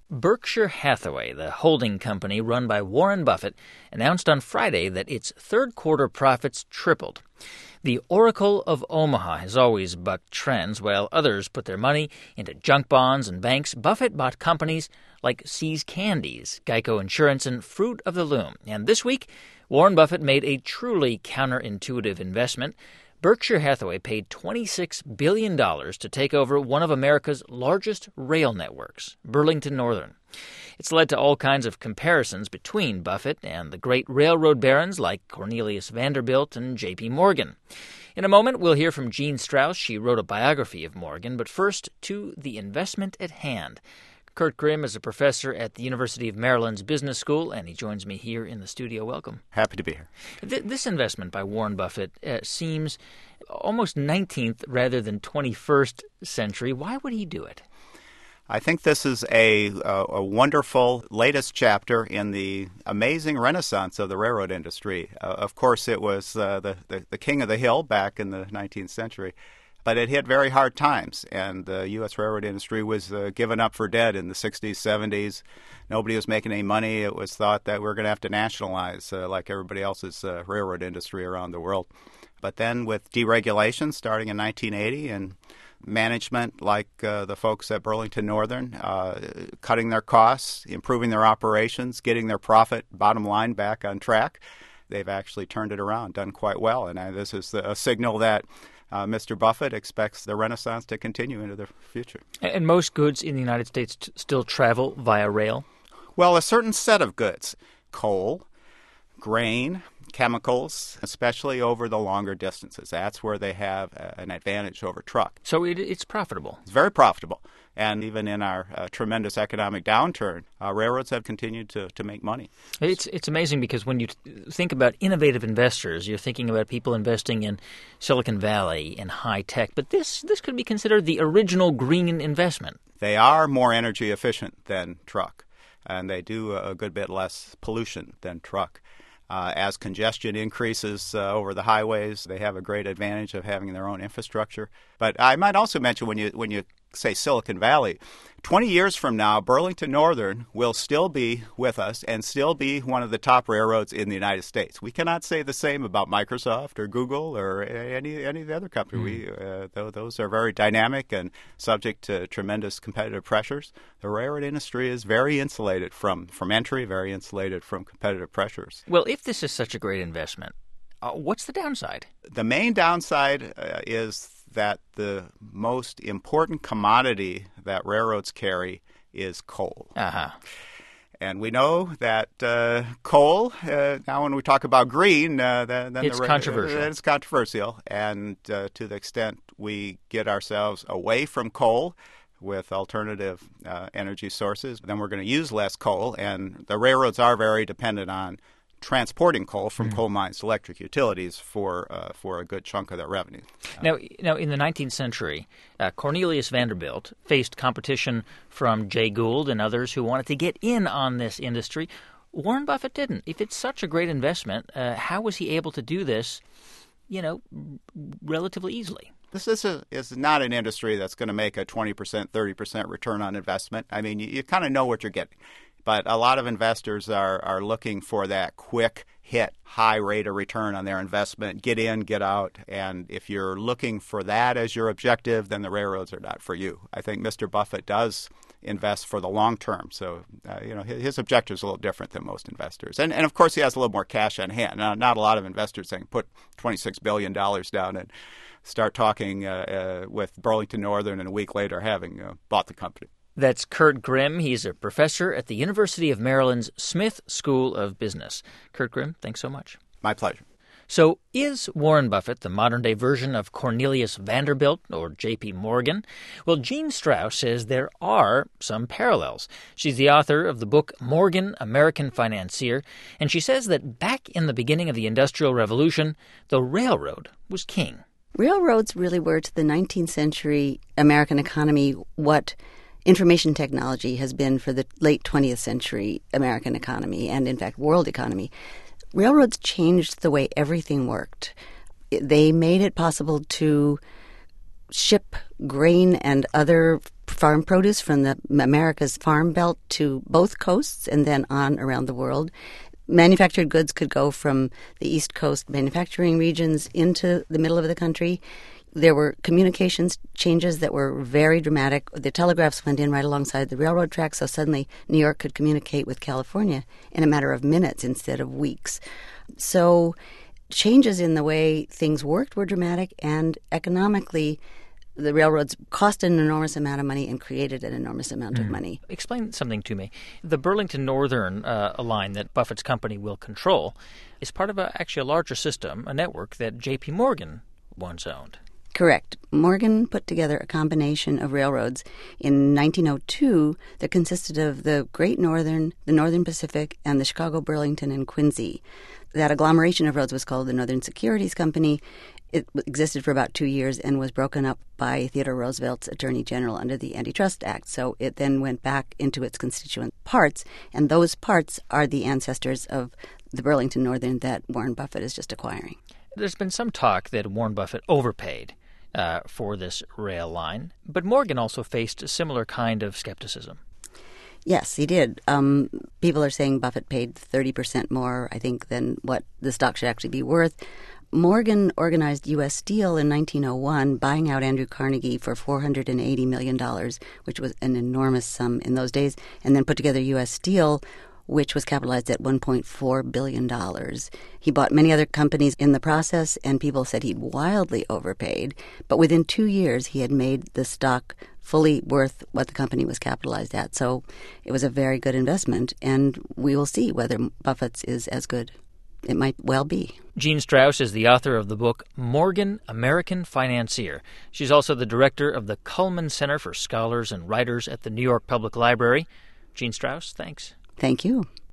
Berkshire Hathaway, the holding company run by Warren Buffett, announced on Friday that its third-quarter profits tripled. The Oracle of Omaha has always bucked trends. While others put their money into junk bonds and banks, Buffett bought companies like See's Candies, Geico Insurance, and Fruit of the Loom. And this week, Warren Buffett made a truly counterintuitive investment. Berkshire Hathaway paid $26 billion to take over one of America's largest rail networks, Burlington Northern. It's led to all kinds of comparisons between Buffett and the great railroad barons like Cornelius Vanderbilt and J.P. Morgan. In a moment, we'll hear from Jean Strauss. She wrote a biography of Morgan. But first, to the investment at hand. Kurt Grimm is a professor at the University of Maryland's Business School, and he joins me here in the studio. Welcome. Happy to be here. This investment by Warren Buffett seems almost 19th rather than 21st century. Why would he do it? I think this is a wonderful latest chapter in the amazing renaissance of the railroad industry. Of course, it was the king of the hill back in the 19th century. But it hit very hard times, and the U.S. railroad industry was given up for dead in the 60s, 70s. Nobody was making any money. It was thought that we're going to have to nationalize like everybody else's railroad industry around the world. But then with deregulation starting in 1980 and management like the folks at Burlington Northern cutting their costs, improving their operations, getting their profit bottom line back on track, they've actually turned it around, done quite well. And this is a signal that Mr. Buffett expects the renaissance to continue into the future. And most goods in the United States still travel via rail? Well, a certain set of goods, coal, grain, chemicals, especially over the longer distances. That's where they have an advantage over truck. So it's profitable. It's very profitable. And even in our tremendous economic downturn, railroads have continued to make money. It's amazing because when you think about innovative investors, you're thinking about people investing in Silicon Valley and high tech. But this could be considered the original green investment. They are more energy efficient than truck, and they do a good bit less pollution than truck. As congestion increases over the highways, they have a great advantage of having their own infrastructure. But I might also mention when you say Silicon Valley, 20 years from now, Burlington Northern will still be with us and still be one of the top railroads in the United States. We cannot say the same about Microsoft or Google or any of the other companies. Those are very dynamic and subject to tremendous competitive pressures. The railroad industry is very insulated from entry, very insulated from competitive pressures. Well, if this is such a great investment, what's the downside? The main downside is that the most important commodity that railroads carry is coal. Uh-huh. And we know that coal, now when we talk about green, then it's controversial. It's controversial. And to the extent we get ourselves away from coal with alternative energy sources, then we're going to use less coal. And the railroads are very dependent on transporting coal from coal mines to electric utilities for a good chunk of their revenue. Now, in the 19th century, Cornelius Vanderbilt faced competition from Jay Gould and others who wanted to get in on this industry. Warren Buffett didn't. If it's such a great investment, how was he able to do this, relatively easily? This is not an industry that's going to make a 20%, 30% return on investment. I mean, you kind of know what you're getting. But a lot of investors are looking for that quick hit, high rate of return on their investment, get in, get out. And if you're looking for that as your objective, then the railroads are not for you. I think Mr. Buffett does invest for the long term. So, his objective is a little different than most investors. And of course, he has a little more cash on hand. Now, not a lot of investors saying put $26 billion down and start talking with Burlington Northern and a week later having bought the company. That's Kurt Grimm. He's a professor at the University of Maryland's Smith School of Business. Kurt Grimm, thanks so much. My pleasure. So is Warren Buffett the modern-day version of Cornelius Vanderbilt or J.P. Morgan? Well, Jean Strauss says there are some parallels. She's the author of the book Morgan, American Financier, and she says that back in the beginning of the Industrial Revolution, the railroad was king. Railroads really were to the 19th century American economy what information technology has been for the late 20th century American economy and, in fact, world economy. Railroads changed the way everything worked. They made it possible to ship grain and other farm produce from the America's farm belt to both coasts and then on around the world. Manufactured goods could go from the East Coast manufacturing regions into the middle of the country. There were communications changes that were very dramatic. The telegraphs went in right alongside the railroad tracks, so suddenly New York could communicate with California in a matter of minutes instead of weeks. So changes in the way things worked were dramatic, and economically the railroads cost an enormous amount of money and created an enormous amount of money. Explain something to me. The Burlington Northern line that Buffett's company will control is part of actually a larger system, a network that J.P. Morgan once owned. Correct. Morgan put together a combination of railroads in 1902 that consisted of the Great Northern, the Northern Pacific, and the Chicago, Burlington, and Quincy. That agglomeration of roads was called the Northern Securities Company. It existed for about 2 years and was broken up by Theodore Roosevelt's Attorney General under the Antitrust Act. So it then went back into its constituent parts, and those parts are the ancestors of the Burlington Northern that Warren Buffett is just acquiring. There's been some talk that Warren Buffett overpaid for this rail line, but Morgan also faced a similar kind of skepticism. Yes, he did. People are saying Buffett paid 30% more, I think, than what the stock should actually be worth. Morgan organized U.S. Steel in 1901, buying out Andrew Carnegie for $480 million, which was an enormous sum in those days, and then put together U.S. Steel, which was capitalized at $1.4 billion. He bought many other companies in the process, and people said he'd wildly overpaid. But within 2 years, he had made the stock fully worth what the company was capitalized at. So it was a very good investment, and we will see whether Buffett's is as good. It might well be. Jean Strauss is the author of the book Morgan, American Financier. She's also the director of the Cullman Center for Scholars and Writers at the New York Public Library. Jean Strauss, thanks. Thank you.